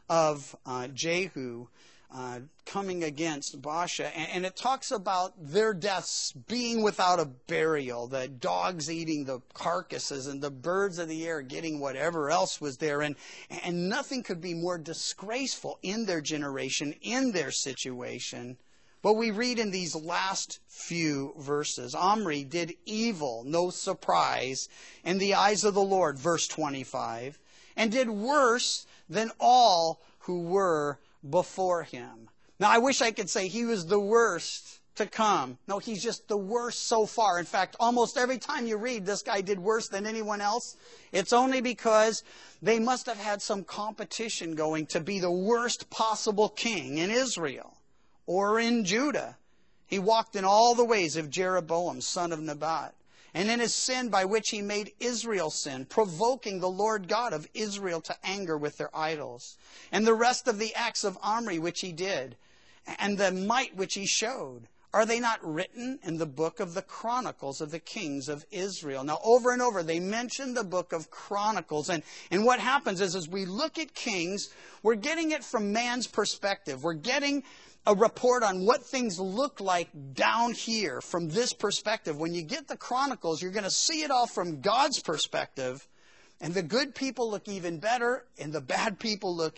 of uh, Jehu uh, coming against Baasha, and, and it talks about their deaths being without a burial, the dogs eating the carcasses and the birds of the air getting whatever else was there, and, and nothing could be more disgraceful in their generation, in their situation. But we read in these last few verses, Omri did evil, no surprise, in the eyes of the Lord, verse twenty-five, and did worse than all who were before him. Now, I wish I could say he was the worst to come. No, he's just the worst so far. In fact, almost every time you read this guy did worse than anyone else, it's only because they must have had some competition going to be the worst possible king in Israel or in Judah. He walked in all the ways of Jeroboam, son of Nebat, and in his sin by which he made Israel sin, provoking the Lord God of Israel to anger with their idols. And the rest of the acts of Omri which he did, and the might which he showed, are they not written in the book of the Chronicles of the kings of Israel? Now, over and over, they mention the book of Chronicles. And, and what happens is, as we look at kings, we're getting it from man's perspective. We're getting a report on what things look like down here from this perspective. When you get the Chronicles, you're going to see it all from God's perspective. And the good people look even better, and the bad people look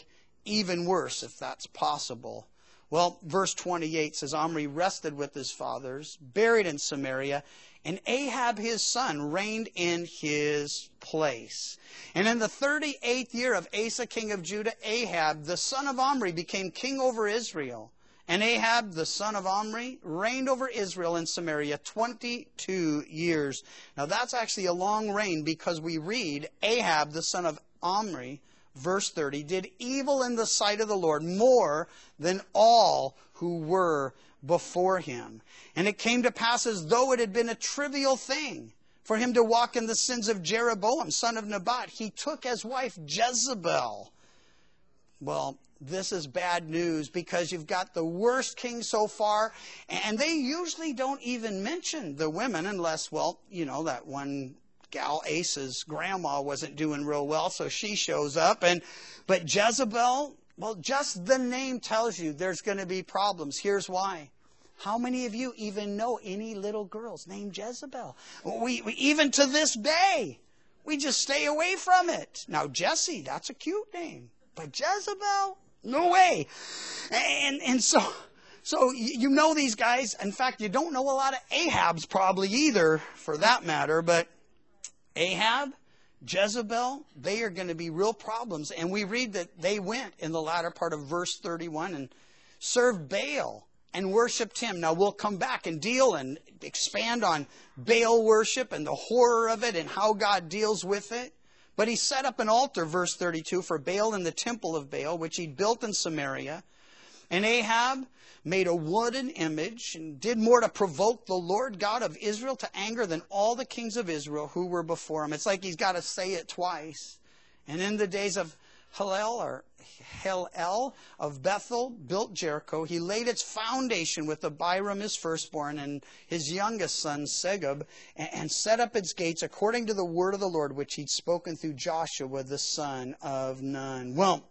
even worse, if that's possible. Well, verse twenty-eight says, Omri rested with his fathers, buried in Samaria, and Ahab his son reigned in his place. And in the thirty-eighth year of Asa king of Judah, Ahab, the son of Omri, became king over Israel. And Ahab, the son of Omri, reigned over Israel in Samaria twenty-two years. Now that's actually a long reign, because we read Ahab, the son of Omri, verse thirty, did evil in the sight of the Lord more than all who were before him. And it came to pass, as though it had been a trivial thing for him to walk in the sins of Jeroboam, son of Nebat, he took as wife Jezebel. Well, this is bad news, because you've got the worst king so far, and they usually don't even mention the women unless, well, you know, that one gal, Asa's grandma, wasn't doing real well, so she shows up. And but Jezebel, well, just the name tells you there's going to be problems. Here's why. How many of you even know any little girls named Jezebel? We, we even to this day, we just stay away from it. Now, Jesse, that's a cute name. But Jezebel? No way. And and so so you know these guys. In fact, you don't know a lot of Ahabs probably either, for that matter. But Ahab, Jezebel, they are going to be real problems. And we read that they went in the latter part of verse thirty-one and served Baal and worshipped him. Now we'll come back and deal and expand on Baal worship and the horror of it and how God deals with it. But he set up an altar, verse thirty-two, for Baal in the temple of Baal, which he'd built in Samaria. And Ahab made a wooden image and did more to provoke the Lord God of Israel to anger than all the kings of Israel who were before him. It's like he's got to say it twice. And in the days of Hillel, or Hillel of Bethel, built Jericho. He laid its foundation with Abiram his firstborn and his youngest son Segub, and set up its gates according to the word of the Lord, which he'd spoken through Joshua the son of Nun. Well,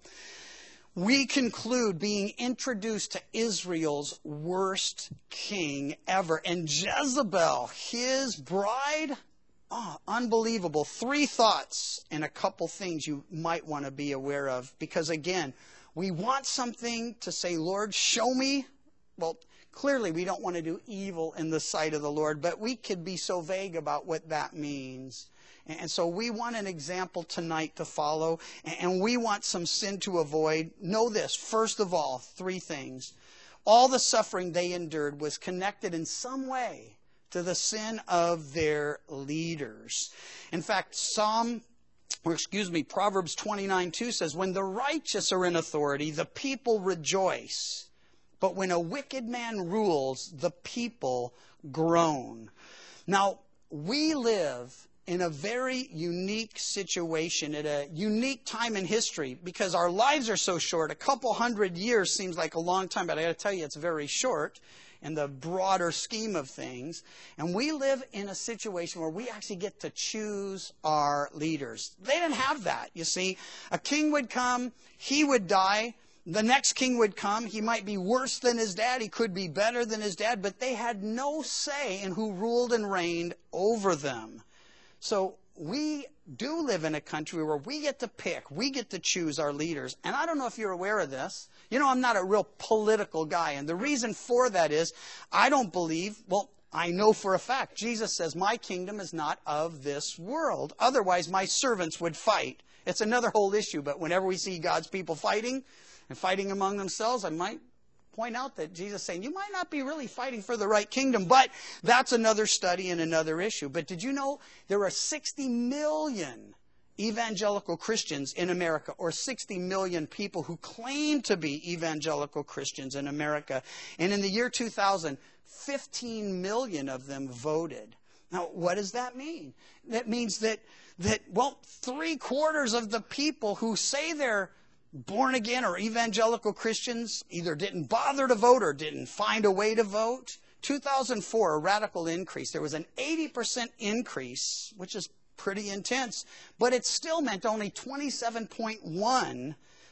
we conclude being introduced to Israel's worst king ever. And Jezebel, his bride, oh, unbelievable. Three thoughts and a couple things you might want to be aware of. Because again, we want something to say, Lord, show me. Well, clearly we don't want to do evil in the sight of the Lord, but we could be so vague about what that means. And so we want an example tonight to follow, and we want some sin to avoid. Know this, first of all, three things. All the suffering they endured was connected in some way to the sin of their leaders. In fact, Psalm, or excuse me, Proverbs twenty-nine two says, when the righteous are in authority, the people rejoice. But when a wicked man rules, the people groan. Now, we live in a very unique situation at a unique time in history, because our lives are so short. A couple hundred years seems like a long time, but I got to tell you, it's very short in the broader scheme of things. And we live in a situation where we actually get to choose our leaders. They didn't have that, you see. A king would come, he would die. The next king would come. He might be worse than his dad. He could be better than his dad. But they had no say in who ruled and reigned over them. So we do live in a country where we get to pick. We get to choose our leaders. And I don't know if you're aware of this. You know, I'm not a real political guy. And the reason for that is I don't believe, well, I know for a fact, Jesus says, my kingdom is not of this world. Otherwise, my servants would fight. It's another whole issue. But whenever we see God's people fighting and fighting among themselves, I might point out that Jesus is saying, you might not be really fighting for the right kingdom, but that's another study and another issue. But did you know there are sixty million evangelical Christians in America, or sixty million people who claim to be evangelical Christians in America? And in the year two thousand, fifteen million of them voted. Now, what does that mean? That means that, that well, three quarters of the people who say they're born again or evangelical Christians either didn't bother to vote or didn't find a way to vote. two thousand four, a radical increase. There was an eighty percent increase, which is pretty intense, but it still meant only twenty-seven point one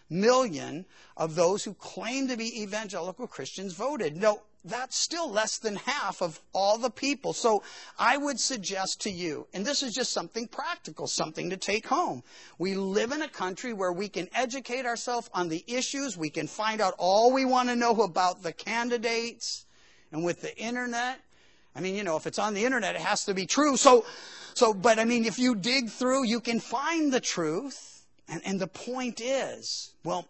million of those who claim to be evangelical Christians voted. No, that's still less than half of all the people. So I would suggest to you, and this is just something practical, something to take home. We live in a country where we can educate ourselves on the issues. We can find out all we want to know about the candidates. And with the internet, I mean, you know, if it's on the internet, it has to be true. So, so, but I mean, if you dig through, you can find the truth. And, and the point is, well,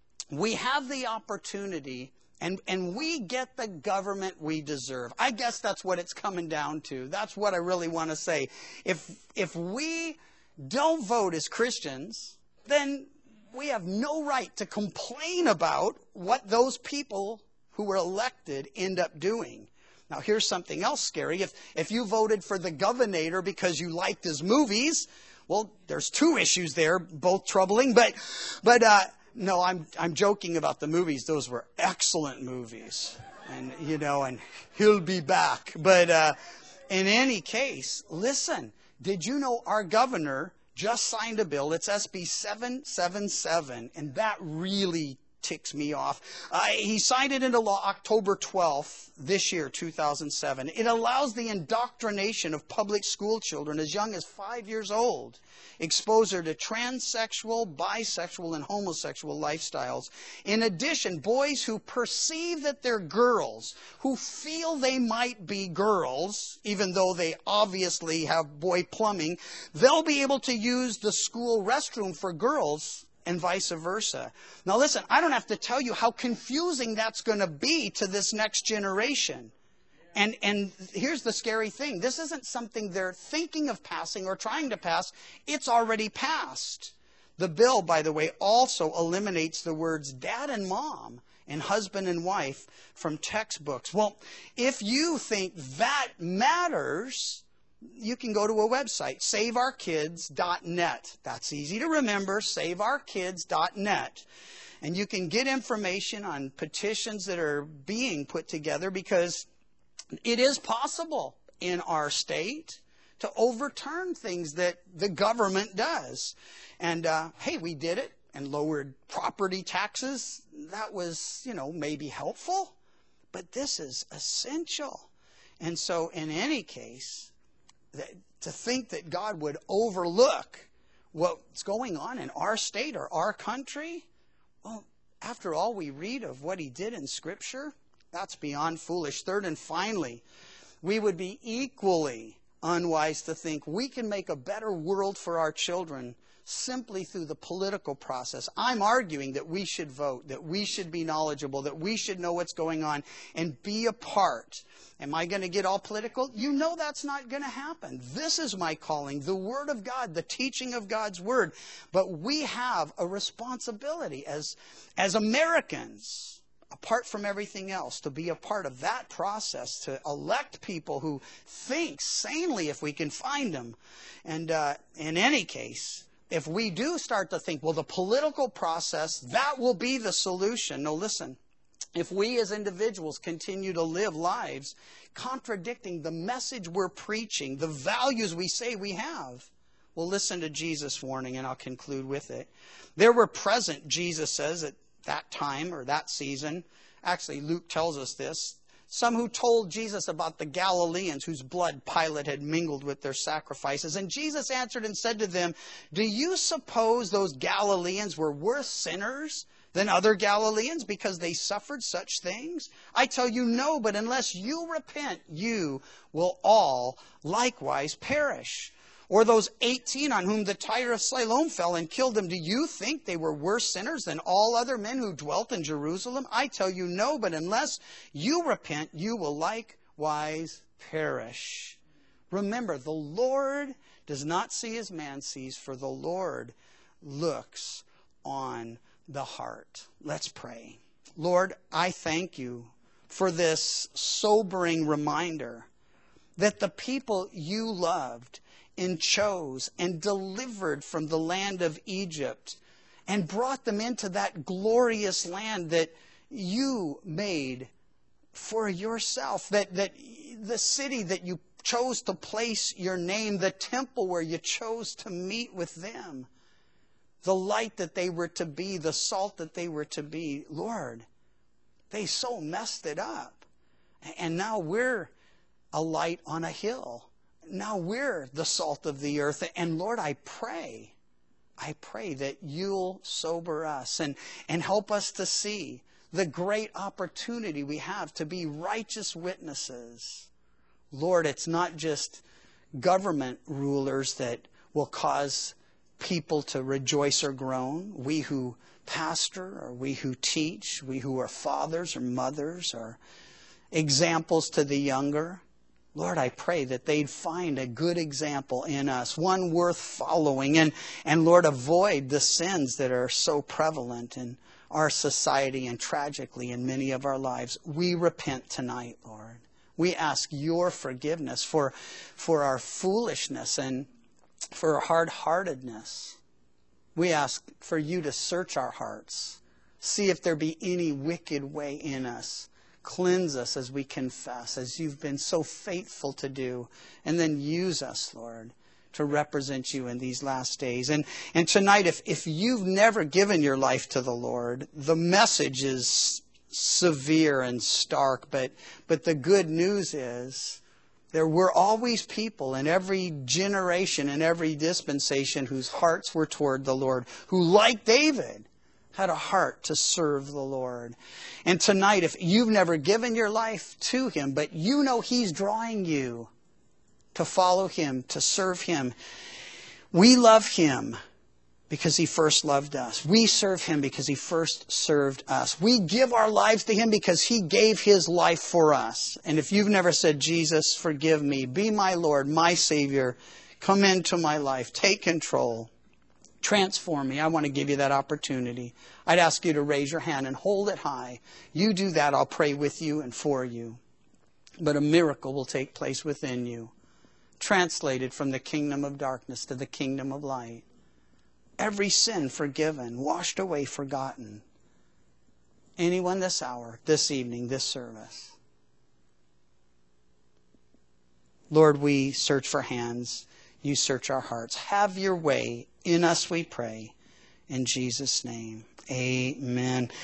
we have the opportunity. And, and we get the government we deserve. I guess that's what it's coming down to. That's what I really want to say. If, if we don't vote as Christians, then we have no right to complain about what those people who were elected end up doing. Now, here's something else scary. If, if you voted for the governor because you liked his movies, well, there's two issues there, both troubling. But, but, uh, No, I'm I'm joking about the movies. Those were excellent movies. And, you know, and he'll be back. But uh, in any case, listen, did you know our governor just signed a bill? It's S B seven seventy-seven, and that really ticks me off. Uh, he signed it into law October twelfth this year, two thousand seven. It allows the indoctrination of public school children as young as five years old, exposure to transsexual, bisexual, and homosexual lifestyles. In addition, boys who perceive that they're girls, who feel they might be girls, even though they obviously have boy plumbing, they'll be able to use the school restroom for girls and vice versa. Now listen, I don't have to tell you how confusing that's going to be to this next generation. And and here's the scary thing. This isn't something they're thinking of passing or trying to pass. It's already passed. The bill, by the way, also eliminates the words dad and mom and husband and wife from textbooks. Well, if you think that matters, you can go to a website, save our kids dot net. That's easy to remember, save our kids dot net. And you can get information on petitions that are being put together, because it is possible in our state to overturn things that the government does. And, uh, hey, we did it and lowered property taxes. That was, you know, maybe helpful. But this is essential. And so in any case, that, to think that God would overlook what's going on in our state or our country, well, after all we read of what he did in Scripture, that's beyond foolish. Third and finally, we would be equally unwise to think we can make a better world for our children simply through the political process. I'm arguing that we should vote, that we should be knowledgeable, that we should know what's going on and be a part. Am I going to get all political? You know that's not going to happen. This is my calling, the Word of God, the teaching of God's Word. But we have a responsibility as, as Americans, apart from everything else, to be a part of that process, to elect people who think sanely if we can find them. And uh, in any case, if we do start to think, well, the political process, that will be the solution. No, listen. If we as individuals continue to live lives contradicting the message we're preaching, the values we say we have, well, listen to Jesus' warning, and I'll conclude with it. There were present, Jesus says, at that time or that season. Actually, Luke tells us this. Some who told Jesus about the Galileans whose blood Pilate had mingled with their sacrifices. And Jesus answered and said to them, do you suppose those Galileans were worse sinners than other Galileans because they suffered such things? I tell you no, but unless you repent, you will all likewise perish. Or those eighteen on whom the Tyre of Siloam fell and killed them, do you think they were worse sinners than all other men who dwelt in Jerusalem? I tell you no, but unless you repent, you will likewise perish. Remember, the Lord does not see as man sees, for the Lord looks on the heart. Let's pray. Lord, I thank you for this sobering reminder that the people you loved and chose and delivered from the land of Egypt and brought them into that glorious land that you made for yourself, that, that the city that you chose to place your name, the temple where you chose to meet with them. the light that they were to be, the salt that they were to be. Lord, they so messed it up. And now we're a light on a hill. Now we're the salt of the earth. And Lord, I pray, I pray that you'll sober us and, and help us to see the great opportunity we have to be righteous witnesses. Lord, it's not just government rulers that will cause people to rejoice or groan. We who pastor, or we who teach, we who are fathers or mothers, or examples to the younger. Lord, I pray that they'd find a good example in us, one worth following, and, and Lord, avoid the sins that are so prevalent in our society and tragically in many of our lives. We repent tonight, Lord. We ask your forgiveness for, for our foolishness and for our hard-heartedness. We ask for you to search our hearts, see if there be any wicked way in us. Cleanse us as we confess, as you've been so faithful to do. And then use us, Lord, to represent you in these last days. And, and tonight, if, if you've never given your life to the Lord, the message is severe and stark. But, but the good news is there were always people in every generation, in every dispensation, whose hearts were toward the Lord, who, like David, had a heart to serve the Lord. And tonight, if you've never given your life to him, but you know he's drawing you to follow him, to serve him, we love him because he first loved us. We serve him because he first served us. We give our lives to him because he gave his life for us. And if you've never said, Jesus, forgive me, be my Lord, my Savior, come into my life, take control, transform me, I want to give you that opportunity. I'd ask you to raise your hand and hold it high. You do that, I'll pray with you and for you. But a miracle will take place within you. Translated from the kingdom of darkness to the kingdom of light. Every sin forgiven, washed away, forgotten. Anyone this hour, this evening, this service. Lord, we search for hands. You search our hearts. Have your way in us, we pray. In Jesus' name, amen.